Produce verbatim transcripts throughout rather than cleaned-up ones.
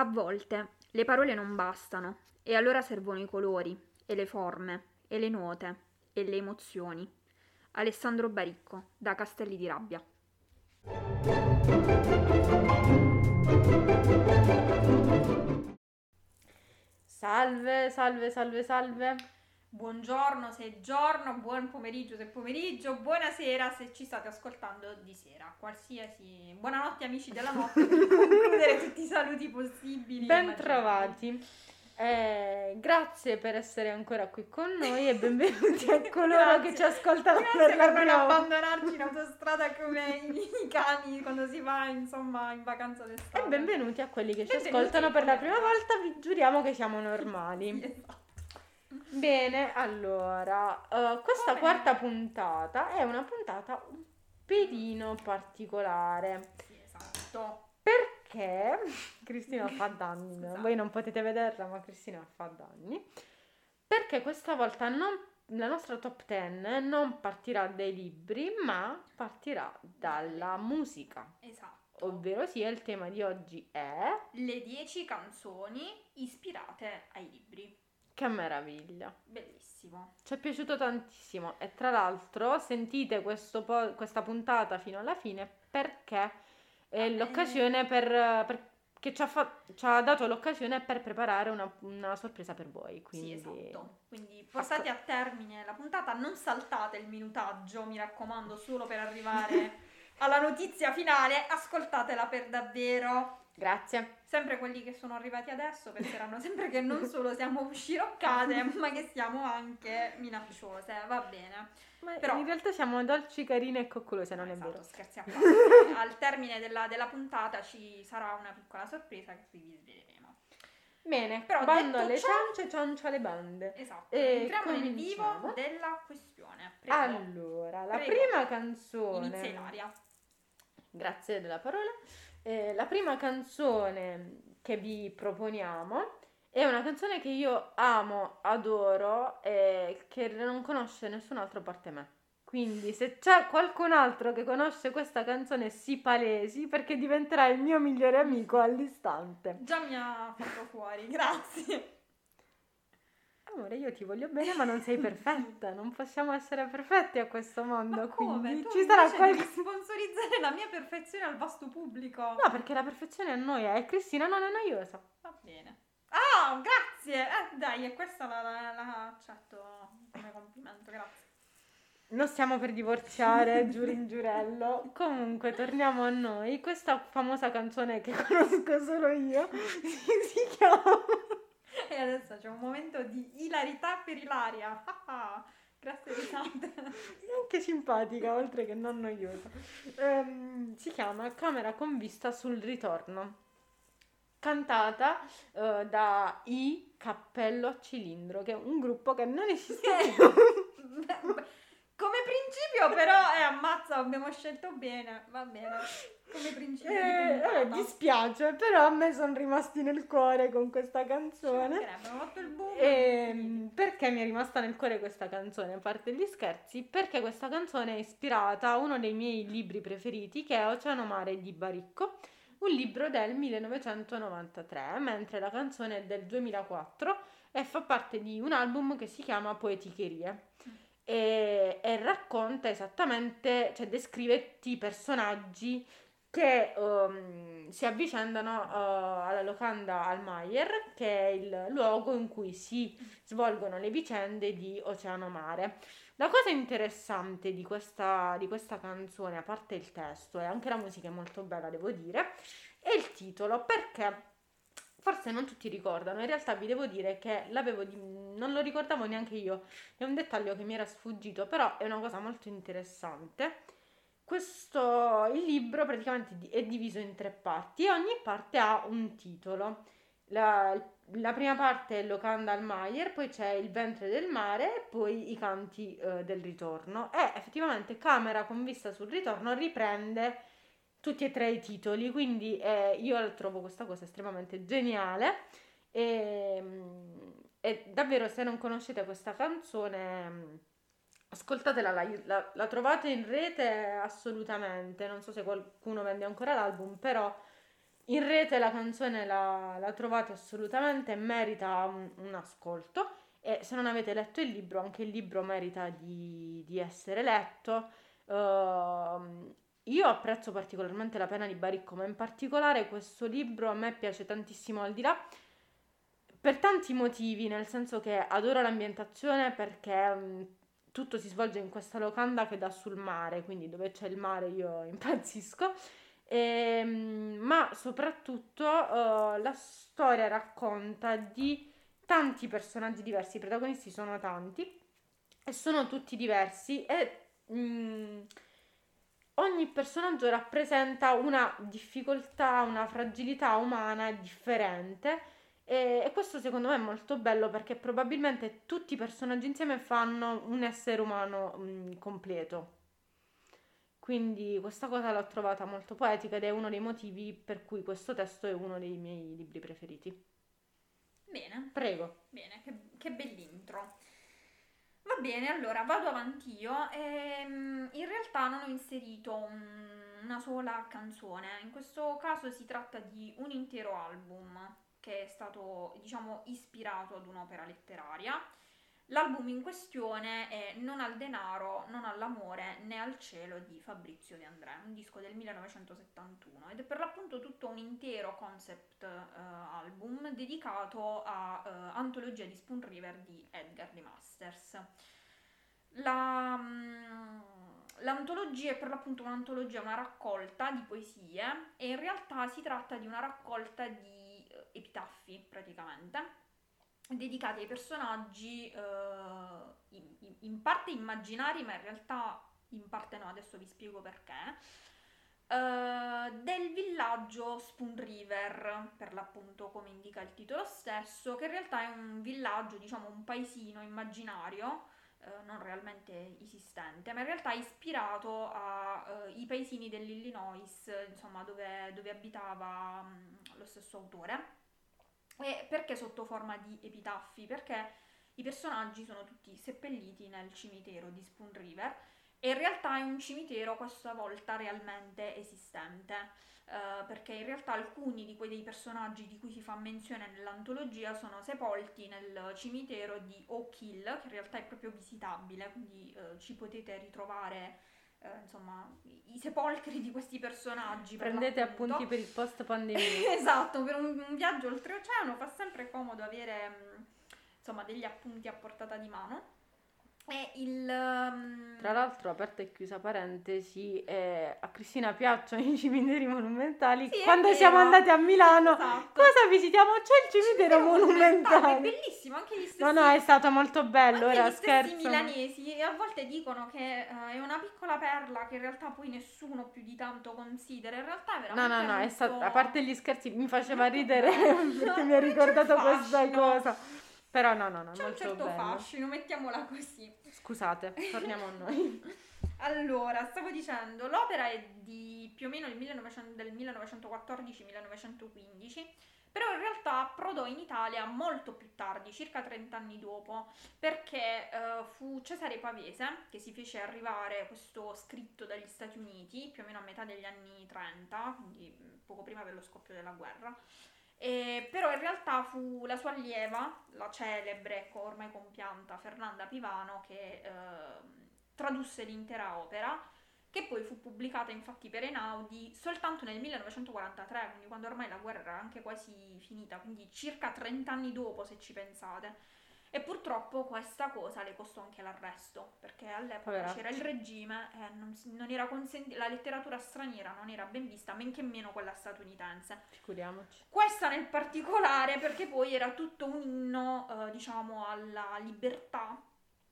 volte le parole non bastano e allora servono i colori e le forme e le note e le emozioni. Alessandro Baricco, da Castelli di Rabbia. Salve, salve, salve, salve. Buongiorno se è giorno, buon pomeriggio se è pomeriggio, buonasera se ci state ascoltando di sera, qualsiasi. Buonanotte amici della notte, per concludere tutti i saluti possibili. Ben trovati. Eh, grazie per essere ancora qui con noi e benvenuti a coloro che ci ascoltano grazie per la per non prima volta. abbandonarci in autostrada come i, i cani quando si va insomma in vacanza d'estate. E benvenuti a quelli che Benvenuti ci ascoltano per la come- prima volta, vi giuriamo che siamo normali. Sì, esatto. Bene, allora, eh, questa Come- quarta puntata è una puntata un pelino particolare. Sì, esatto. Perché Cristina fa danni, Scusate. voi non potete vederla, ma Cristina fa danni. Perché questa volta non, la nostra top dieci non partirà dai libri, ma partirà dalla musica. Esatto. Ovvero sia, il tema di oggi è... Le dieci canzoni ispirate ai libri. Che meraviglia! Bellissimo. Ci è piaciuto tantissimo e tra l'altro sentite questo po- questa puntata fino alla fine perché è Ah, l'occasione per, per- che ci ha, fa- ci ha dato l'occasione per preparare una, una sorpresa per voi. Quindi... Sì, esatto. Quindi portate a termine la puntata, non saltate il minutaggio, mi raccomando, solo per arrivare alla notizia finale, ascoltatela per davvero. Grazie. Sempre quelli che sono arrivati adesso penseranno sempre che non solo siamo sciroccate, ma che siamo anche minacciose, va bene. Ma Però- in realtà siamo dolci, carine e coccolose, non è Esatto, vero? scherzi a parte. Al termine della, della puntata ci sarà una piccola sorpresa che vi sveleremo. Bene, Però bando detto alle ciò- ciance, ciance alle bande. Esatto, E entriamo nel cominciamo. vivo della questione. Prego, Allora, la Prego. prima canzone... inizia Ilaria. Grazie della parola. Eh, la prima canzone che vi proponiamo è una canzone che io amo, adoro e che non conosce nessun altro a parte me. Quindi se c'è qualcun altro che conosce questa canzone si palesi perché diventerà il mio migliore amico all'istante. Già mi ha fatto fuori, grazie. Amore, io ti voglio bene, ma non sei perfetta. Non possiamo essere perfetti a questo mondo. Ma come? Quindi Tu ci sarà invece qualche... devi sponsorizzare la mia perfezione al vasto pubblico. No, perché la perfezione è noia e Cristina non è noiosa. Va bene. Ah, grazie. Eh, dai, e questa la, la, la accetto come complimento, grazie. Non stiamo per divorziare, giuro in giurello. Comunque, torniamo a noi. Questa famosa canzone che conosco solo io si, si chiama... E adesso c'è un momento di ilarità per Ilaria. Ah, ah, grazie risate. È anche simpatica, oltre che non noiosa. Ehm, si chiama Camera con vista sul ritorno. Cantata eh, da I Cappello a Cilindro, che è un gruppo che non esiste più. Come principio però è ammazza, abbiamo scelto bene, va bene. Come principio Eh, di eh, puntata. dispiace, però a me sono rimasti nel cuore con questa Ci canzone. mancherebbe, abbiamo fatto il boom. E perché mi è rimasta nel cuore questa canzone? A parte gli scherzi, perché questa canzone è ispirata a uno dei miei libri preferiti, che è Oceano Mare di Baricco, un libro del millenovecentonovantatré, mentre la canzone è del duemilaquattro e fa parte di un album che si chiama Poeticherie. E, e racconta esattamente, cioè descrive tutti i personaggi che um, si avvicendano uh, alla locanda al Mayer, che è il luogo in cui si svolgono le vicende di Oceano Mare. La cosa interessante di questa, di questa canzone, a parte il testo, e anche la musica è molto bella, devo dire, è il titolo, perché forse non tutti ricordano, in realtà vi devo dire che l'avevo di- non lo ricordavo neanche io, è un dettaglio che mi era sfuggito, però è una cosa molto interessante. Questo, il libro praticamente di- è diviso in tre parti e ogni parte ha un titolo. La, la prima parte è Locanda al Mayer, poi c'è Il ventre del mare e poi I canti eh, del ritorno. E effettivamente Camera con vista sul ritorno riprende tutti e tre i titoli, quindi eh, io trovo questa cosa estremamente geniale e, e davvero, se non conoscete questa canzone, ascoltatela, la, la, la trovate in rete assolutamente, non so se qualcuno vende ancora l'album, però In rete la canzone la, la trovate assolutamente, merita un, un ascolto, e se non avete letto il libro, anche il libro merita di, di essere letto. Uh, io apprezzo particolarmente La pena di Baricco, ma in particolare questo libro a me piace tantissimo, al di là per tanti motivi, nel senso che adoro l'ambientazione, perché um, tutto si svolge in questa locanda che dà sul mare, quindi dove c'è il mare io impazzisco. Ehm, ma soprattutto uh, la storia racconta di tanti personaggi diversi, i protagonisti sono tanti e sono tutti diversi, e mm, ogni personaggio rappresenta una difficoltà, una fragilità umana differente, e, e questo secondo me è molto bello, perché probabilmente tutti i personaggi insieme fanno un essere umano mm, completo. Quindi questa cosa l'ho trovata molto poetica, ed è uno dei motivi per cui questo testo è uno dei miei libri preferiti. Bene, Prego. bene, che, che bell'intro. Va bene, allora vado avanti io. Ehm, in realtà non ho inserito un- una sola canzone, in questo caso si tratta di un intero album che è stato, diciamo, ispirato ad un'opera letteraria. L'album in questione è Non al denaro, non all'amore né al cielo di Fabrizio De André, un disco del millenovecentosettantuno, ed è per l'appunto tutto un intero concept eh, album dedicato a eh, Antologia di Spoon River di Edgar de Masters. La, mm, l'antologia è per l'appunto un'antologia, una raccolta di poesie, e in realtà si tratta di una raccolta di eh, epitaffi praticamente, dedicati ai personaggi eh, in, in- in parte immaginari, ma in realtà in parte no, adesso vi spiego perché, eh, del villaggio Spoon River, per l'appunto come indica il titolo stesso, che in realtà è un villaggio, diciamo un paesino immaginario, eh, non realmente esistente, ma in realtà ispirato ai paesini dell'Illinois, insomma, dove, dove abitava mh, lo stesso autore. E perché sotto forma di epitaffi? Perché i personaggi sono tutti seppelliti nel cimitero di Spoon River, e in realtà è un cimitero questa volta realmente esistente, eh, perché in realtà alcuni di quei dei personaggi di cui si fa menzione nell'antologia sono sepolti nel cimitero di Oak Hill, che in realtà è proprio visitabile, quindi eh, ci potete ritrovare eh, insomma i, i sepolcri di questi personaggi, per Prendete l'appunto. appunti per il post pandemia. Esatto, per un, un viaggio oltreoceano fa sempre comodo avere mm, insomma degli appunti a portata di mano. E il mm, Tra l'altro, aperta e chiusa parentesi, eh, a Cristina piacciono i cimiteri monumentali. sì, è Quando vero. siamo andati a Milano, Esatto. cosa visitiamo? C'è il cimitero Cimitero È monumentale. bellissimo, anche gli stessi, No, no, è stato molto bello, anche ora gli stessi scherzo. milanesi a volte dicono che eh, è una piccola perla che in realtà poi nessuno più di tanto considera. In realtà è No, veramente no, no, è molto, stato, a parte gli scherzi, mi faceva molto ridere bello. perché mi ha C'è ricordato un questa fascino. cosa. Però no, no, no, è C'è un molto certo bello. fascino, mettiamola così. Scusate, torniamo a noi. Allora, stavo dicendo, l'opera è di più o meno il millenovecento del millenovecentoquattordici millenovecentoquindici, però in realtà approdò in Italia molto più tardi, circa trenta anni dopo, perché eh, fu Cesare Pavese che si fece arrivare questo scritto dagli Stati Uniti, più o meno a metà degli anni trenta, quindi poco prima dello scoppio della guerra. E, però in realtà fu la sua allieva, la celebre, ecco, ormai compianta Fernanda Pivano, che eh, tradusse l'intera opera, che poi fu pubblicata infatti per Einaudi soltanto nel millenovecentoquarantatré, quindi quando ormai la guerra era anche quasi finita, quindi circa trenta anni dopo, se ci pensate. E purtroppo questa cosa le costò anche l'arresto, perché all'epoca Poveraccia. c'era il regime e non, si- non era consenti- la letteratura straniera non era ben vista, men che meno quella statunitense. Figuriamoci. Questa nel particolare perché poi era tutto un inno, eh, diciamo, alla libertà.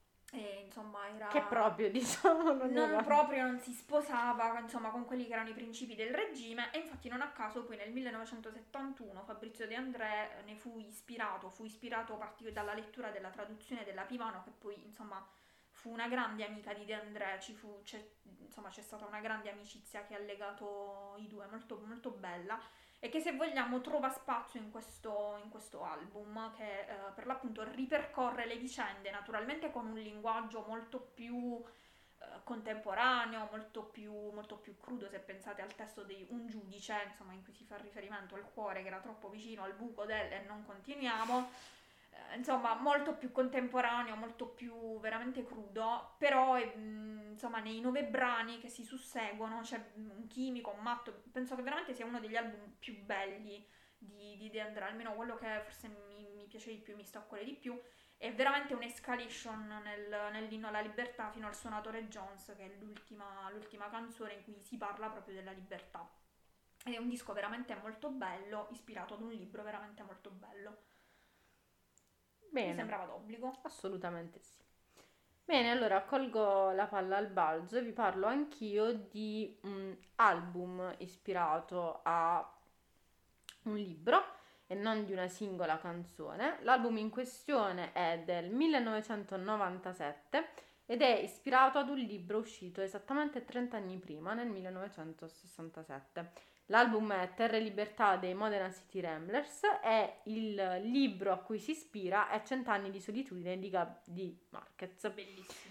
E insomma era... Che proprio, diciamo, non, non era. proprio non si sposava insomma con quelli che erano i principi del regime, e infatti non a caso poi nel millenovecentosettantuno Fabrizio De André ne fu ispirato, fu ispirato partic- dalla lettura della traduzione della Pivano, che poi insomma fu una grande amica di De André, ci fu, c'è, insomma c'è stata una grande amicizia che ha legato i due, molto, molto bella, e che se vogliamo trova spazio in questo, in questo album, che eh, per l'appunto ripercorre le vicende, naturalmente con un linguaggio molto più eh, contemporaneo, molto più, molto più crudo, se pensate al testo di Un giudice, insomma, in cui si fa riferimento al cuore che era troppo vicino al buco del e non continuiamo. Eh, insomma, molto più contemporaneo, molto più veramente crudo, però eh, mh, insomma, nei nove brani che si susseguono c'è un chimico, un matto, penso che veramente sia uno degli album più belli di, di De André, almeno quello che forse mi, mi piace di più, mi sta a cuore di più. È veramente un'escalation nel, nell'inno alla libertà fino al Suonatore Jones, che è l'ultima, l'ultima canzone in cui si parla proprio della libertà. Ed è un disco veramente molto bello, ispirato ad un libro veramente molto bello. Bene. Mi sembrava d'obbligo. Assolutamente sì. Bene, allora colgo la palla al balzo e vi parlo anch'io di un album ispirato a un libro e non di una singola canzone. L'album in questione è del millenovecentonovantasette ed è ispirato ad un libro uscito esattamente trenta anni prima, nel millenovecentosessantasette. L'album è Terra e Libertà dei Modena City Ramblers e il libro a cui si ispira è Cent'anni di solitudine di, Gab- di Marquez. Bellissimo.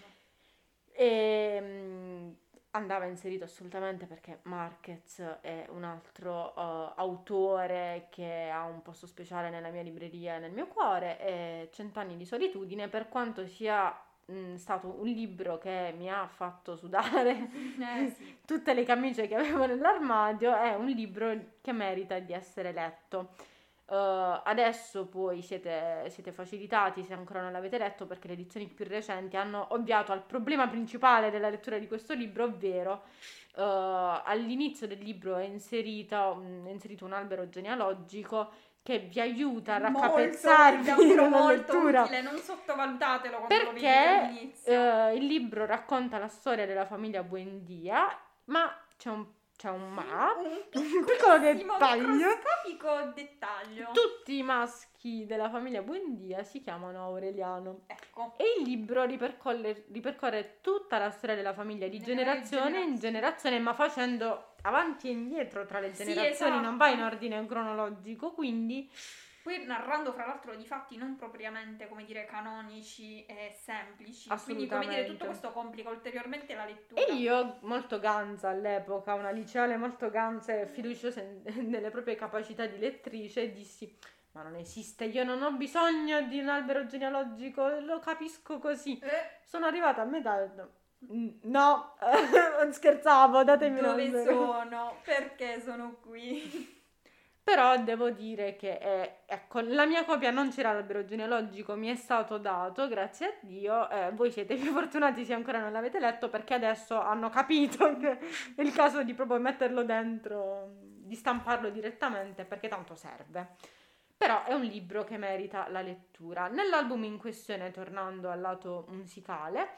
E mh, andava inserito assolutamente perché Marquez è un altro uh, autore che ha un posto speciale nella mia libreria e nel mio cuore. E Cent'anni di solitudine, per quanto sia mh, stato un libro che mi ha fatto sudare Eh sì. tutte le camicie che avevo nell'armadio, è un libro che merita di essere letto. Uh, adesso poi siete, siete facilitati se ancora non l'avete letto, perché le edizioni più recenti hanno ovviato al problema principale della lettura di questo libro, ovvero uh, all'inizio del libro è inserito, è inserito un albero genealogico che vi aiuta a raccapezzarvi davvero nella molto lettura, utile, non sottovalutatelo quando lo vedete perché all'inizio. uh, il libro racconta la storia della famiglia Buendia, ma c'è un C'è un ma, un un piccolo piccolissimo, dettaglio. microscopico dettaglio. Tutti i maschi della famiglia Buendia si chiamano Aureliano. Ecco. E il libro ripercorre, ripercorre tutta la storia della famiglia di Nelle generazione varie in generazione, ma facendo avanti e indietro tra le Sì, generazioni, non esatto. va in ordine cronologico, quindi Poi narrando fra l'altro di fatti non propriamente, come dire, canonici e semplici, quindi come dire, tutto assolutamente. questo complica ulteriormente la lettura. E io, molto ganza all'epoca, una liceale molto ganza e fiduciosa in- nelle proprie capacità di lettrice, dissi: ma non esiste, io non ho bisogno di un albero genealogico, lo capisco così. Eh, Sono arrivata a metà e no, no, scherzavo, datemi un dove albero. sono? Perché sono qui? Però devo dire che, eh, ecco, la mia copia non c'era l'albero genealogico, mi è stato dato, grazie a Dio. Eh, voi siete più fortunati se ancora non l'avete letto, perché adesso hanno capito che è il caso di proprio metterlo dentro, di stamparlo direttamente, perché tanto serve. Però è un libro che merita la lettura. Nell'album in questione, tornando al lato musicale,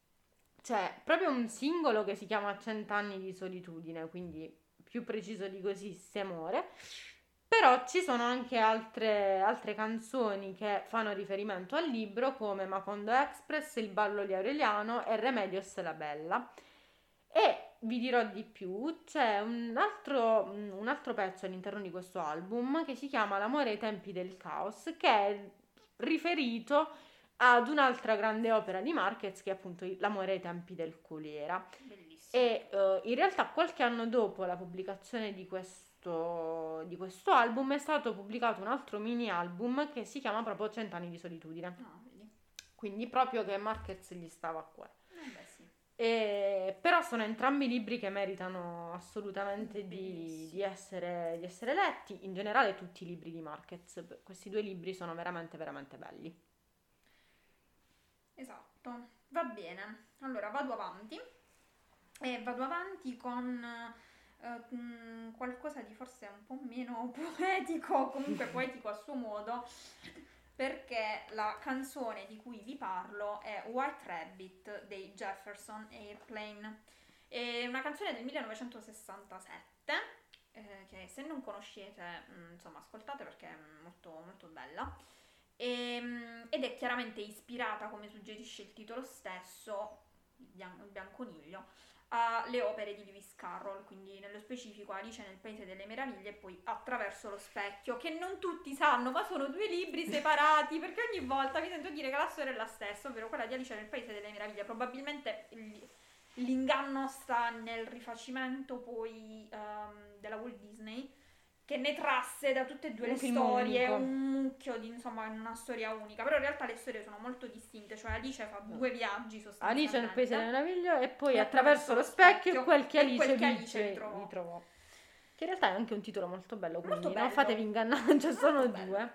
c'è proprio un singolo che si chiama Cent'anni di solitudine, quindi più preciso di così, se muore. Però ci sono anche altre, altre canzoni che fanno riferimento al libro, come Macondo Express, Il ballo di Aureliano e Remedios la Bella. E vi dirò di più, c'è un altro, un altro pezzo all'interno di questo album che si chiama L'amore ai tempi del caos, che è riferito ad un'altra grande opera di Marquez, che è appunto L'amore ai tempi del colera. Bellissimo. E uh, in realtà qualche anno dopo la pubblicazione di questo, di questo album è stato pubblicato un altro mini album che si chiama proprio Cent'anni di solitudine. Ah, vedi. Quindi proprio che Marquez gli stava a cuore. Eh beh, sì. E, però sono entrambi libri che meritano assolutamente di, di, essere, di essere letti. In generale tutti i libri di Marquez, questi due libri sono veramente veramente belli. Esatto, va bene. Allora vado avanti e vado avanti con eh, mh, qualcosa di forse un po' meno poetico, comunque poetico a suo modo, perché la canzone di cui vi parlo è White Rabbit dei Jefferson Airplane. È una canzone del millenovecentosessantasette eh, che se non conoscete, mh, insomma, ascoltate perché è molto molto bella. E, ed è chiaramente ispirata, come suggerisce il titolo stesso, il, bian- il bianconiglio, alle opere di Lewis Carroll, quindi nello specifico Alice nel Paese delle Meraviglie e poi Attraverso lo specchio, che non tutti sanno, ma sono due libri separati, perché ogni volta mi sento dire che la storia è la stessa, ovvero quella di Alice nel Paese delle Meraviglie. Probabilmente il, l'inganno sta nel rifacimento poi ehm, della Walt Disney, che ne trasse da tutte e due Un le film storie unico. un mucchio di, insomma, una storia unica, però in realtà le storie sono molto distinte, cioè Alice fa due viaggi sostanzialmente. Alice nel Paese delle Meraviglie e poi E attraverso lo specchio quel che e Alice, quel che vi- Alice ritrovò. ritrovò. Che in realtà è anche un titolo molto bello, quindi Molto non bello. fatevi ingannare, ce sono Molto bello. due.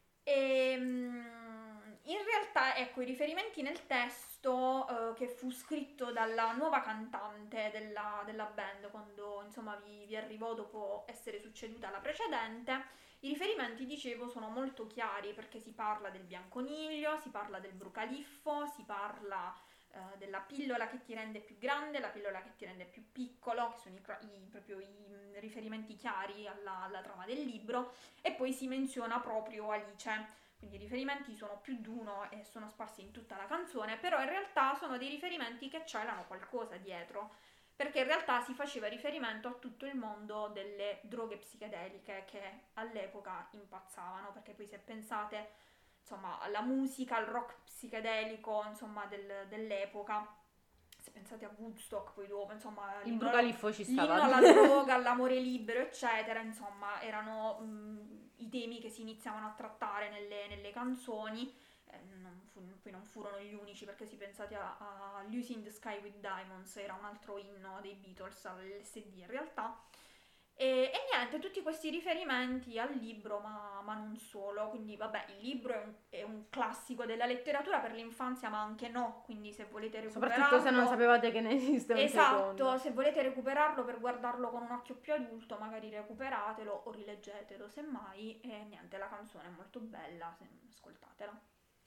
E, mm, in realtà, ecco, i riferimenti nel testo eh, che fu scritto dalla nuova cantante della, della band, quando insomma vi, vi arrivò dopo essere succeduta alla precedente, i riferimenti, dicevo, sono molto chiari perché si parla del bianconiglio, si parla del brucaliffo, si parla eh, della pillola che ti rende più grande, la pillola che ti rende più piccolo, che sono i, i- proprio i mm, riferimenti chiari alla, alla trama del libro, e poi si menziona proprio Alice. Quindi i riferimenti sono più di uno e sono sparsi in tutta la canzone, però in realtà sono dei riferimenti che celano qualcosa dietro, perché in realtà si faceva riferimento a tutto il mondo delle droghe psichedeliche che all'epoca impazzavano, perché poi se pensate, insomma, alla musica, al rock psichedelico, insomma, del- dell'epoca, se pensate a Woodstock, poi dopo, insomma, Il l'inno, brucaliffo ci l'inno stava. alla droga, all'amore libero, eccetera, insomma, erano mh, i temi che si iniziavano a trattare nelle, nelle canzoni. Eh, non fu- poi non furono gli unici, perché si pensate a, a Lucy in the Sky with Diamonds, era un altro inno dei Beatles, all'L S D in realtà. E, e niente, tutti questi riferimenti al libro, ma, ma non solo. Quindi, vabbè, il libro è un, è un classico della letteratura per l'infanzia, ma anche no. Quindi, se volete recuperarlo. Soprattutto se non sapevate che ne esiste un Esatto, secondo. se volete recuperarlo per guardarlo con un occhio più adulto, magari recuperatelo o rileggetelo, semmai. E niente, la canzone è molto bella, se- ascoltatela.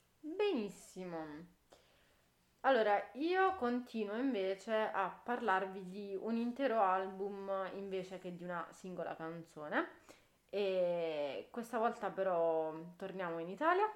Benissimo. Allora, io continuo invece a parlarvi di un intero album invece che di una singola canzone. E questa volta però torniamo in Italia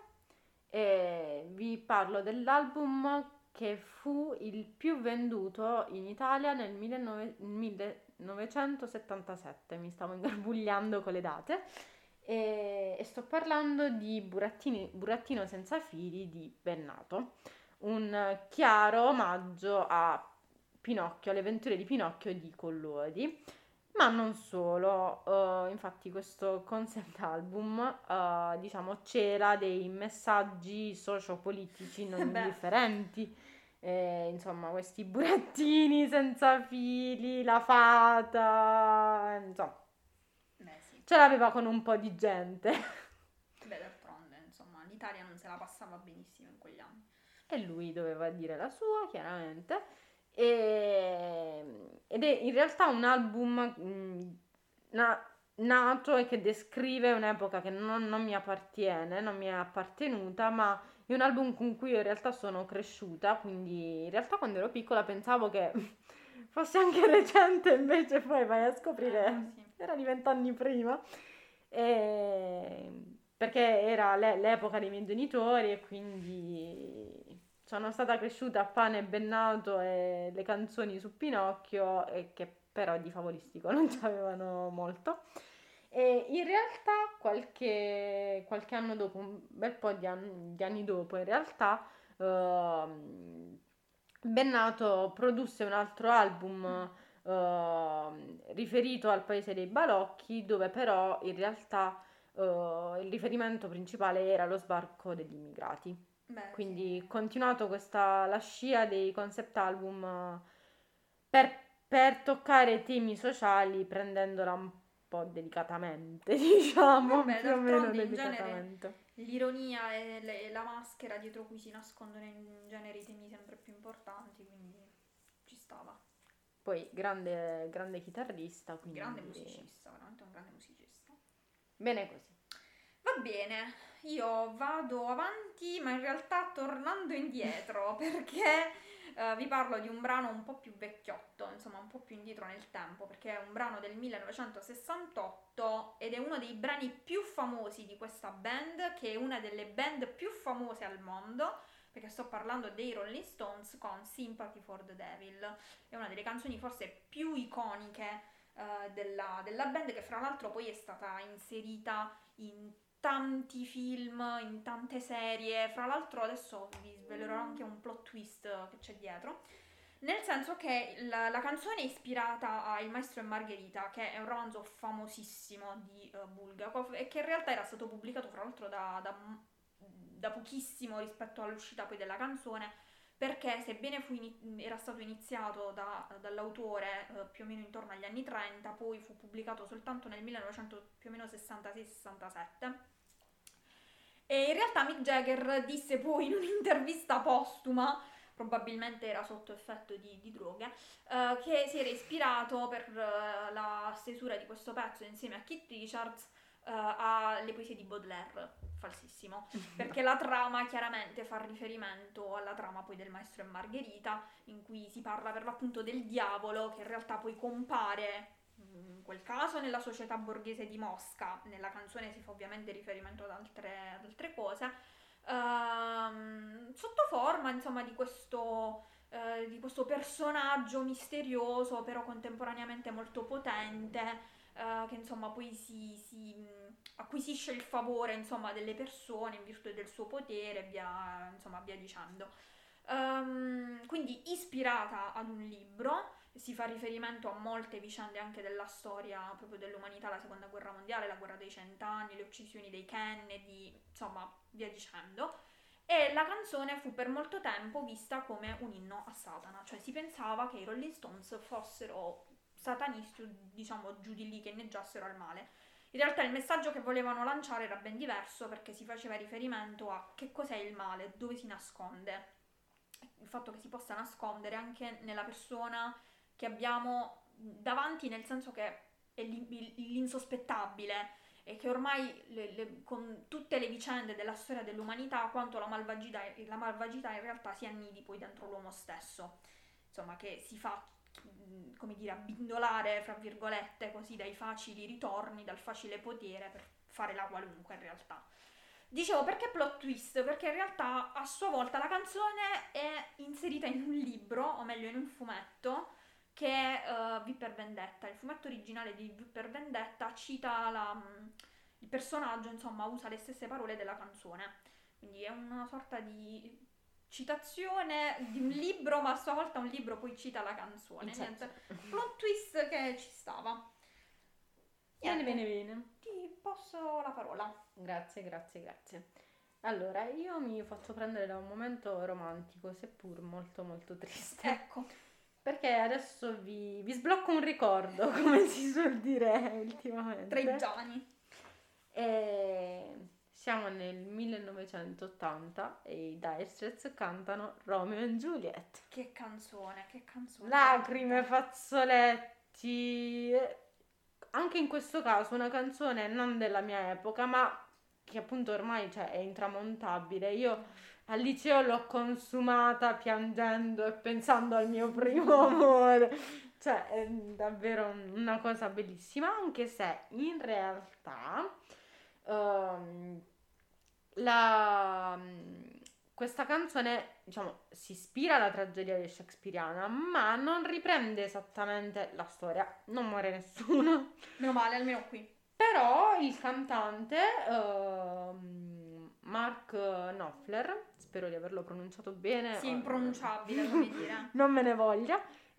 e vi parlo dell'album che fu il più venduto in Italia nel millenovecento millenovecentosettantasette. Mi stavo ingarbugliando con le date. E, e sto parlando di Burattini- Burattino senza fili di Bennato, un chiaro omaggio a Pinocchio, alle avventure di Pinocchio di Collodi, ma non solo. Eh, infatti questo concept album, eh, diciamo, cela dei messaggi sociopolitici non Beh, indifferenti. Eh, insomma, questi burattini senza fili, la fata, insomma, beh sì, ce l'aveva con un po' di gente. beh d'altronde, insomma, l'Italia non se la passava benissimo in quegli anni. E lui doveva dire la sua, chiaramente. E- ed è in realtà un album mh, na- nato e che descrive un'epoca che non, non mi appartiene, non mi è appartenuta, ma è un album con cui io in realtà sono cresciuta, quindi in realtà quando ero piccola pensavo che fosse anche recente, invece poi vai a scoprire, Eh, no, sì. era di vent'anni prima. E- perché era l'e- l'epoca dei miei genitori e quindi sono stata cresciuta a pane e bennato e le canzoni su Pinocchio, e che però di favolistico non c'avevano molto. E in realtà qualche, qualche anno dopo, un bel po' di anni, di anni dopo, in realtà, ehm, Bennato produsse un altro album ehm, riferito al paese dei balocchi, dove però in realtà eh, il riferimento principale era lo sbarco degli immigrati. Beh, Quindi sì. continuato questa, la scia dei concept album eh, per, per toccare temi sociali prendendola un po' delicatamente, diciamo, Vabbè, più o meno d'altronde in genere delicatamente. l'ironia e le- la maschera dietro cui si nascondono in genere i temi sempre più importanti, quindi ci stava. Poi grande, grande chitarrista, Grande quindi musicista, veramente un grande musicista. bene così. Va bene, io vado avanti, ma in realtà tornando indietro, perché eh, vi parlo di un brano un po' più vecchiotto, insomma un po' più indietro nel tempo, perché è un brano del millenovecentosessantotto ed è uno dei brani più famosi di questa band, che è una delle band più famose al mondo, perché sto parlando dei Rolling Stones con Sympathy for the Devil. È una delle canzoni forse più iconiche eh, della, della band, che fra l'altro poi è stata inserita in tanti film, in tante serie. Fra l'altro adesso vi svelerò anche un plot twist che c'è dietro. Nel senso che la, la canzone è ispirata a Il Maestro e Margherita, che è un romanzo famosissimo di uh, Bulgakov e che in realtà era stato pubblicato fra l'altro da, da, da pochissimo rispetto all'uscita poi della canzone, perché sebbene fu ini- era stato iniziato da- dall'autore uh, più o meno intorno agli anni trenta, poi fu pubblicato soltanto nel millenovecento più o meno sessantasei sessantasette. E in realtà Mick Jagger disse poi in un'intervista postuma, probabilmente era sotto effetto di, di droghe, eh, che si era ispirato per eh, la stesura di questo pezzo insieme a Keith Richards eh, alle poesie di Baudelaire. Falsissimo, perché la trama chiaramente fa riferimento alla trama poi del Maestro e Margherita, in cui si parla per l'appunto del diavolo che in realtà poi compare in quel caso nella società borghese di Mosca. Nella canzone si fa ovviamente riferimento ad altre, ad altre cose, ehm, sotto forma insomma di questo, eh, di questo personaggio misterioso però contemporaneamente molto potente, eh, che insomma poi si, si mh, acquisisce il favore insomma delle persone in virtù del suo potere, via, insomma via dicendo. Ehm, quindi ispirata ad un libro, si fa riferimento a molte vicende anche della storia proprio dell'umanità, la seconda guerra mondiale, la guerra dei cent'anni, le uccisioni dei Kennedy, insomma via dicendo. E la canzone fu per molto tempo vista come un inno a Satana, cioè si pensava che i Rolling Stones fossero satanisti, o diciamo giù di lì, che inneggiassero al male. In realtà il messaggio che volevano lanciare era ben diverso, perché si faceva riferimento a che cos'è il male, dove si nasconde, il fatto che si possa nascondere anche nella persona che abbiamo davanti, nel senso che è l'insospettabile e che ormai le, le, con tutte le vicende della storia dell'umanità, quanto la malvagità, la malvagità in realtà si annidi poi dentro l'uomo stesso, insomma, che si fa, come dire, abbindolare fra virgolette così dai facili ritorni, dal facile potere per fare la qualunque in realtà. Dicevo, perché plot twist? Perché in realtà a sua volta la canzone è inserita in un libro, o meglio in un fumetto, che è uh, V per Vendetta. Il fumetto originale di V per Vendetta cita la, um, il personaggio, insomma, usa le stesse parole della canzone. Quindi è una sorta di citazione di un libro, ma a sua volta un libro poi cita la canzone. Niente, plot twist che ci stava. Bene, bene, bene. Ti passo la parola. Grazie, grazie, grazie. Allora, io mi faccio prendere da un momento romantico, seppur molto molto triste. Ecco. Perché adesso vi, vi sblocco un ricordo, come si suol dire ultimamente. Tra i giovani. E siamo nel millenovecentottanta e i Dire Straits cantano Romeo and Juliet. Che canzone, che canzone. Lacrime, fazzoletti. Anche in questo caso una canzone non della mia epoca, ma che appunto ormai, cioè, è intramontabile. Io al liceo l'ho consumata piangendo e pensando al mio primo amore. Cioè, è davvero una cosa bellissima, anche se in realtà um, la, questa canzone, diciamo, si ispira alla tragedia shakespeariana, ma non riprende esattamente la storia. Non muore nessuno. Meno male, almeno qui. Però il cantante uh, Mark Knopfler, spero di averlo pronunciato bene. Sì, impronunciabile, come dire. Non me ne voglia.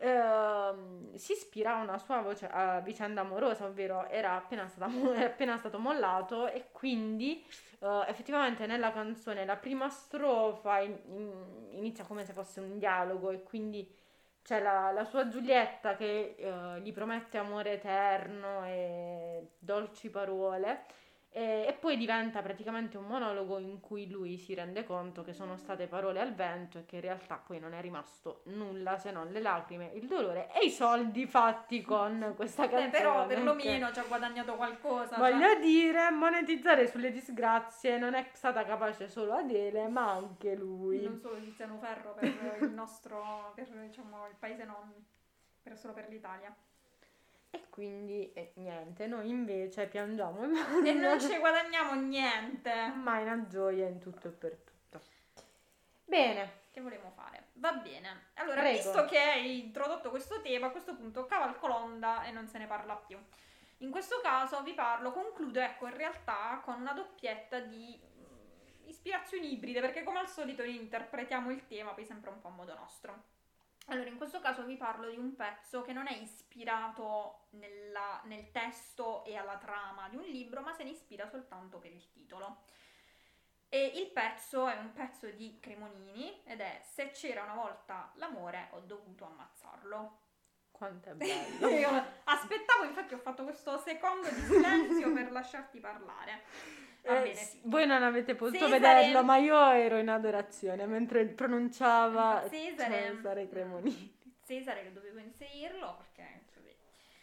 Uh, si ispira a una sua voce, a vicenda amorosa, ovvero era appena, stata, era appena stato mollato e quindi uh, effettivamente nella canzone la prima strofa in, in, inizia come se fosse un dialogo e quindi c'è la, la sua Giulietta che uh, gli promette amore eterno e dolci parole e, e poi diventa praticamente un monologo in cui lui si rende conto che sono state parole al vento e che in realtà poi non è rimasto nulla se non le lacrime, il dolore e i soldi fatti con questa canzone. Beh, però perlomeno ci ha guadagnato qualcosa. Voglio cioè... dire, monetizzare sulle disgrazie non è stata capace solo Adele, ma anche lui. Non solo Tiziano Ferro per il nostro, per diciamo il paese non, per solo per l'Italia. E quindi eh, niente, noi invece piangiamo e non ci guadagniamo niente, ma è una gioia in tutto e per tutto. Bene, che volevo fare? Va bene, allora Prego. Visto che hai introdotto questo tema, a questo punto cavalco l'onda e non se ne parla più. In questo caso vi parlo, concludo ecco in realtà con una doppietta di ispirazioni ibride, perché come al solito interpretiamo il tema poi sempre un po' a modo nostro. Allora, in questo caso vi parlo di un pezzo che non è ispirato nella- nel testo e alla trama di un libro, ma se ne ispira soltanto per il titolo. E il pezzo è un pezzo di Cremonini ed è Se c'era una volta l'amore ho dovuto ammazzarlo. Quanto è bello. Io aspettavo, infatti ho fatto questo secondo di silenzio per lasciarti parlare. Va Eh, bene, s- sì. voi non avete potuto Cesare- vederlo, ma io ero in adorazione mentre pronunciava Cesare, Cesare Cremonini. Cesare che dovevo inserirlo perché così.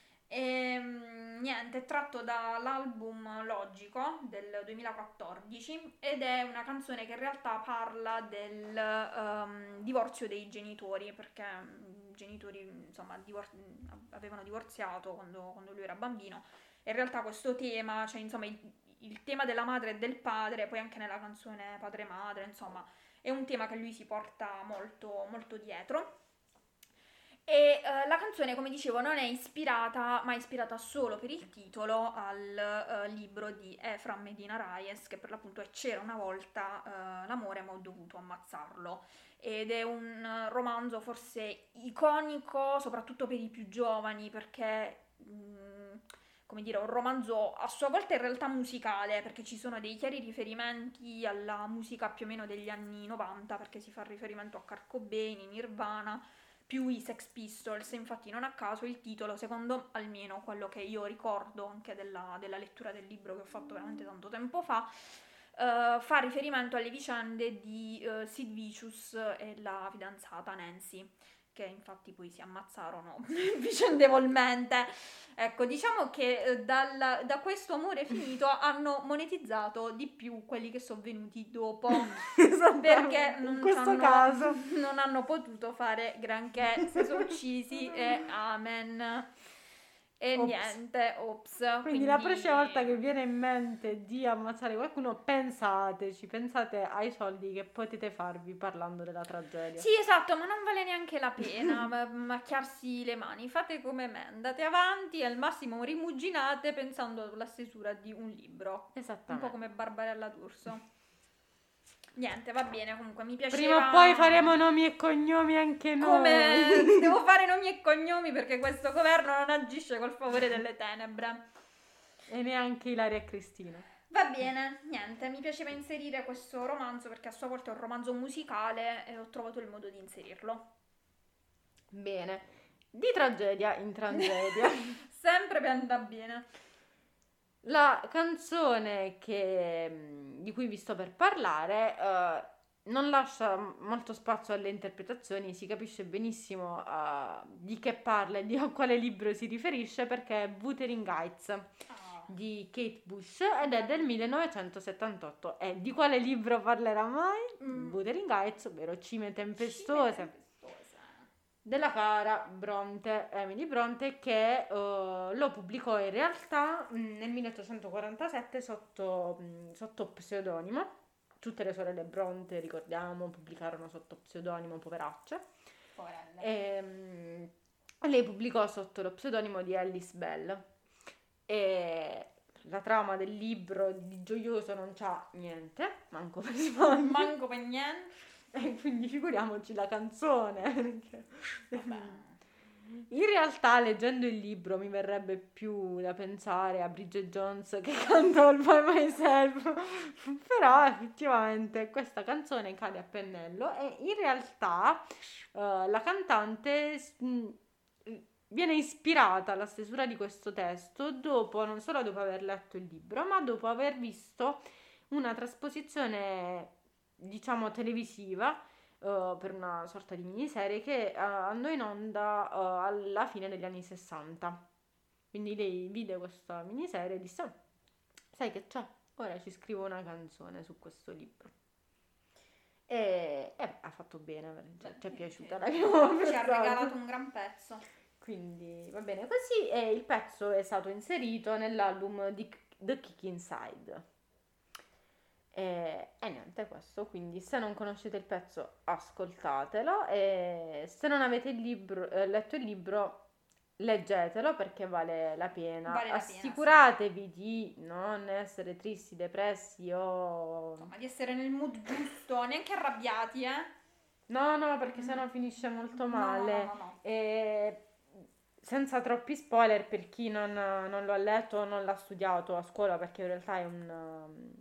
Ehm, niente, è tratto dall'album Logico del duemilaquattordici ed è una canzone che in realtà parla del ehm, divorzio dei genitori, perché mm, i genitori insomma divor- avevano divorziato quando, quando lui era bambino. E in realtà questo tema, cioè insomma il, il tema della madre e del padre, poi anche nella canzone Padre e Madre, insomma, è un tema che lui si porta molto, molto dietro. E eh, la canzone, come dicevo, non è ispirata, ma è ispirata solo per il titolo al eh, libro di Efram Medina Reyes, che per l'appunto è C'era una volta eh, l'amore, ma ho dovuto ammazzarlo. Ed è un eh, romanzo forse iconico, soprattutto per i più giovani, perché, mh, come dire, è un romanzo a sua volta in realtà musicale, perché ci sono dei chiari riferimenti alla musica più o meno degli anni novanta, perché si fa riferimento a Kurt Cobain, Nirvana, più i Sex Pistols, infatti non a caso il titolo, secondo almeno quello che io ricordo anche della, della lettura del libro che ho fatto veramente tanto tempo fa, eh, fa riferimento alle vicende di eh, Sid Vicious e la fidanzata Nancy, che infatti poi si ammazzarono vicendevolmente. Ecco, diciamo che eh, dal- da questo amore finito hanno monetizzato di più quelli che sono venuti dopo, perché in non, questo c'hanno- caso. non hanno potuto fare granché, si sono uccisi e amen. E Ops. niente, ops. Quindi la prossima volta che viene in mente di ammazzare qualcuno, pensateci, pensate ai soldi che potete farvi parlando della tragedia. Sì, esatto, ma non vale neanche la pena ma- macchiarsi le mani. Fate come me, andate avanti e al massimo rimuginate pensando alla stesura di un libro. Un Esattamente. po' come Barbarella D'Urso. Niente, va bene, comunque mi piaceva. Prima o poi faremo nomi e cognomi anche noi. Come devo fare nomi e cognomi perché questo governo non agisce col favore delle tenebre. E neanche Ilaria e Cristina. Va bene, niente, mi piaceva inserire questo romanzo perché a sua volta è un romanzo musicale e ho trovato il modo di inserirlo. Bene, di tragedia in tragedia. Sempre per andare bene. La canzone che, di cui vi sto per parlare eh, non lascia molto spazio alle interpretazioni, si capisce benissimo eh, di che parla e di a quale libro si riferisce perché è Wuthering Heights Ah, di Kate Bush ed è del millenovecentosettantotto. E di quale libro parlerà mai? Mm. Wuthering Heights, ovvero Cime Tempestose, tempestose. della cara Bronte, Emily Bronte, che eh, lo pubblicò in realtà mh, nel milleottocentoquarantasette sotto, mh, sotto pseudonimo. Tutte le sorelle Bronte, ricordiamo, pubblicarono sotto pseudonimo, poveracce. Poverelle. E, mh, lei pubblicò sotto lo pseudonimo di Alice Bell. E la trama del libro di gioioso non c'ha niente, manco per sbaglio. Manco per niente. E quindi figuriamoci la canzone. perché- Vabbè. In realtà, leggendo il libro, mi verrebbe più da pensare a Bridget Jones che canta All by Myself. Però, effettivamente, questa canzone cade a pennello e in realtà eh, la cantante mh, viene ispirata alla stesura di questo testo dopo, non solo dopo aver letto il libro, ma dopo aver visto una trasposizione, diciamo, televisiva Uh, per una sorta di miniserie che uh, andò in onda uh, alla fine degli anni sessanta. Quindi lei vide questa miniserie e disse: "Oh, sai che c'è? Ora ci scrivo una canzone su questo libro." E, e ha fatto bene, cioè, ci è piaciuta, l'abbiamo Ci ha apprezzato. regalato un gran pezzo. Quindi va bene così e il pezzo è stato inserito nell'album di The Kick Inside. E, e niente, questo, quindi se non conoscete il pezzo ascoltatelo e se non avete il libro, eh, letto il libro leggetelo perché vale la pena. Vale la pena, Assicuratevi di non essere tristi, depressi o Insomma, di essere nel mood giusto, neanche arrabbiati, eh. No, no, perché sennò finisce molto No, male. no, no, no. E senza troppi spoiler per chi non, non lo ha letto o non l'ha studiato a scuola, perché in realtà è un, um,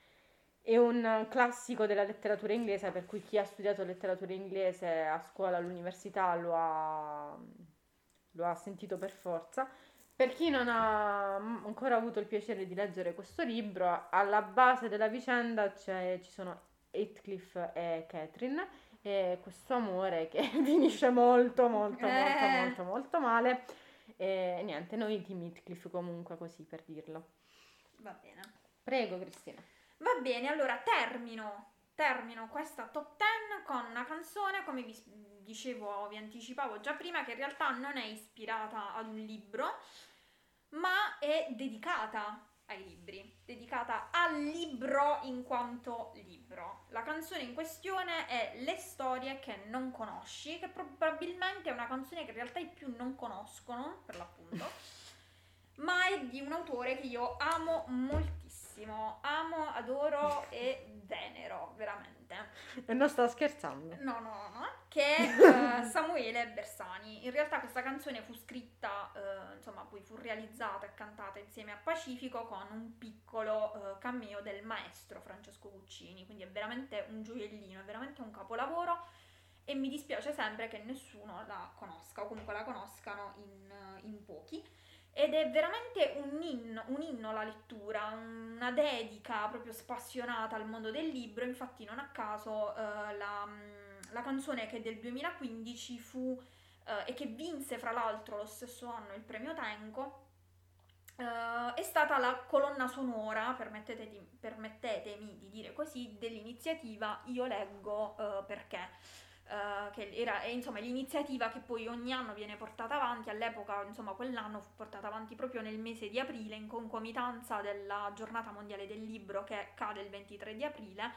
è un classico della letteratura inglese, per cui chi ha studiato letteratura inglese a scuola, all'università lo ha, lo ha sentito per forza. Per chi non ha ancora avuto il piacere di leggere questo libro, alla base della vicenda c'è- ci sono Heathcliff e Catherine e questo amore che finisce molto, molto, molto, Eh. molto, molto male. E niente, noi team Heathcliff comunque, così per dirlo. Va bene. Prego, Cristina. Va bene, allora termino, termino questa top dieci con una canzone, come vi s- dicevo, vi anticipavo già prima, che in realtà non è ispirata ad un libro, ma è dedicata ai libri, dedicata al libro in quanto libro. La canzone in questione è Le storie che non conosci, che probabilmente è una canzone che in realtà i più non conoscono, per l'appunto, ma è di un autore che io amo moltissimo, amo, adoro e venero, veramente. E non sto scherzando. No, no, no, no, che è eh, Samuele Bersani. In realtà questa canzone fu scritta, eh, insomma, poi fu realizzata e cantata insieme a Pacifico con un piccolo eh, cameo del maestro Francesco Guccini, quindi è veramente un gioiellino, è veramente un capolavoro e mi dispiace sempre che nessuno la conosca o comunque la conoscano in, in pochi. Ed è veramente un inno, un inno alla lettura, una dedica proprio spassionata al mondo del libro. Infatti non a caso eh, la, la canzone che del duemilaquindici fu eh, e che vinse fra l'altro lo stesso anno il premio Tenco eh, è stata la colonna sonora, permettetemi, permettetemi di dire così, dell'iniziativa Io leggo eh, perché. Uh, che era è, insomma l'iniziativa che poi ogni anno viene portata avanti. All'epoca, insomma, quell'anno fu portata avanti proprio nel mese di aprile in concomitanza della giornata mondiale del libro che cade il ventitré di aprile,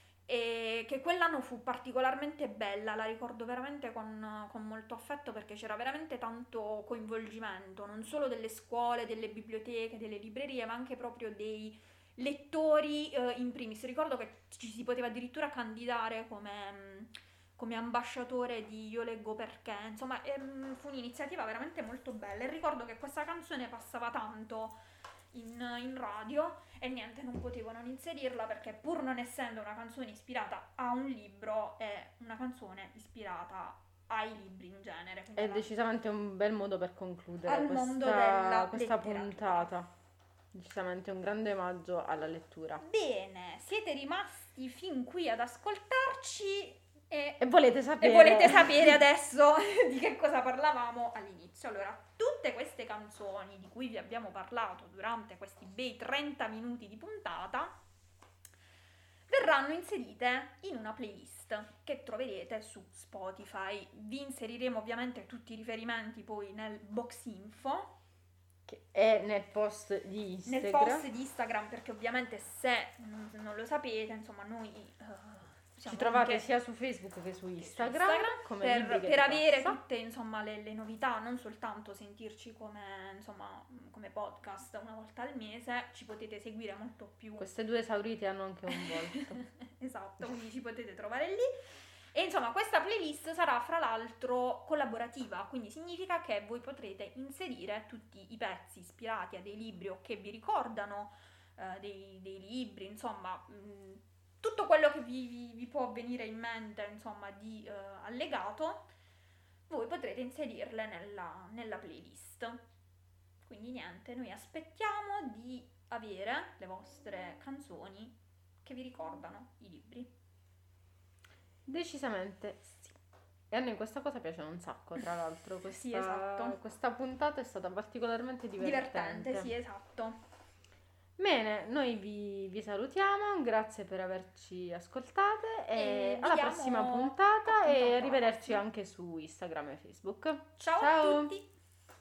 e che quell'anno fu particolarmente bella, la ricordo veramente con, con molto affetto perché c'era veramente tanto coinvolgimento, non solo delle scuole, delle biblioteche, delle librerie, ma anche proprio dei lettori eh, in primis. Ricordo che ci si poteva addirittura candidare come... Mh, come ambasciatore di Io leggo perché, insomma, ehm, fu un'iniziativa veramente molto bella e ricordo che questa canzone passava tanto in, in radio e niente, non potevo non inserirla perché pur non essendo una canzone ispirata a un libro è una canzone ispirata ai libri in genere. quindi È alla- decisamente un bel modo per concludere Al mondo questa, della questa letteratura. puntata. Decisamente un grande omaggio alla lettura. Bene, siete rimasti fin qui ad ascoltarci e E volete sapere? E volete sapere adesso di che cosa parlavamo all'inizio. Allora, tutte queste canzoni di cui vi abbiamo parlato durante questi bei trenta minuti di puntata verranno inserite in una playlist che troverete su Spotify. Vi inseriremo ovviamente tutti i riferimenti poi nel box info, Che è nel post di Instagram. nel post di Instagram, perché ovviamente se non, non lo sapete, insomma, noi... Uh, Ci trovate sia su Facebook che su Instagram, Instagram come per, Libri che per di avere Passa. tutte insomma le, le novità, non soltanto sentirci come, insomma, come podcast una volta al mese, ci potete seguire molto più. Queste due esaurite hanno anche un volto. Esatto, quindi ci potete trovare lì. E insomma questa playlist sarà fra l'altro collaborativa, quindi significa che voi potrete inserire tutti i pezzi ispirati a dei libri o che vi ricordano eh, dei, dei libri, insomma... Mh, tutto quello che vi, vi, vi può venire in mente, insomma, di eh, allegato, voi potrete inserirle nella, nella playlist. Quindi niente, noi aspettiamo di avere le vostre canzoni che vi ricordano i libri. Decisamente sì. E a noi questa cosa piace un sacco, tra l'altro. Questa, Sì, esatto. Questa puntata è stata particolarmente divertente. Divertente, sì, esatto. Bene, noi vi, vi salutiamo, grazie per averci ascoltate e, E vi alla diamo prossima puntata e appuntamento alla arrivederci prossima. anche su Instagram e Facebook. Ciao, Ciao. a tutti!